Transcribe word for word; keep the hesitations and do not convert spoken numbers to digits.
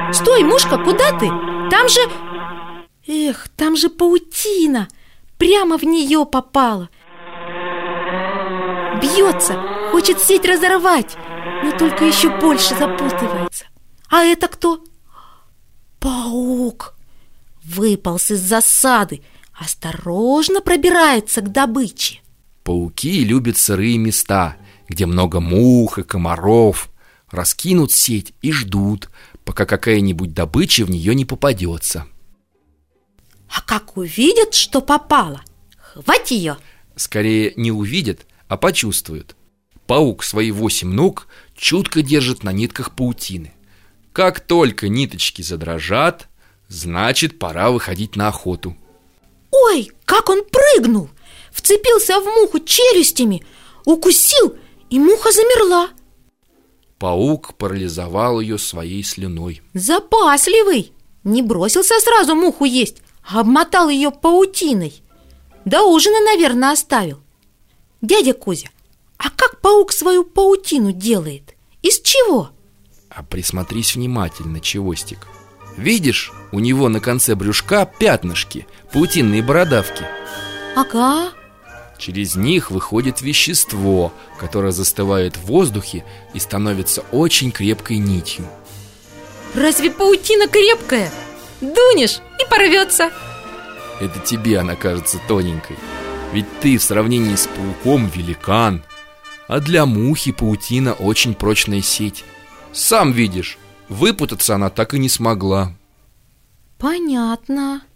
Стой, мушка, куда ты? Там же... Эх, там же паутина. Прямо в нее попала. Бьется, хочет сеть разорвать, но только еще больше запутывается. А это кто? Паук. Выполз из засады, осторожно пробирается к добыче. Пауки любят сырые места, где много мух и комаров. Раскинут сеть и ждут, пока какая-нибудь добыча в нее не попадется. А как увидят, что попало, хвать ее. Скорее не увидят, а почувствуют. Паук свои восемь ног чутко держит на нитках паутины. Как только ниточки задрожат, значит, пора выходить на охоту. Ой, как он прыгнул! Вцепился в муху челюстями, укусил, и муха замерла. Паук парализовал ее своей слюной. Запасливый! Не бросился сразу муху есть, а обмотал ее паутиной. До ужина, наверное, оставил. Дядя Кузя, а как паук свою паутину делает? Из чего? А присмотрись внимательно, Чевостик. Видишь, у него на конце брюшка пятнышки, паутинные бородавки. Ага. Через них выходит вещество, которое застывает в воздухе и становится очень крепкой нитью. Разве паутина крепкая? Дунешь и порвется. Это тебе она кажется тоненькой. Ведь ты в сравнении с пауком великан. А для мухи паутина очень прочная сеть. Сам видишь, выпутаться она так и не смогла. Понятно.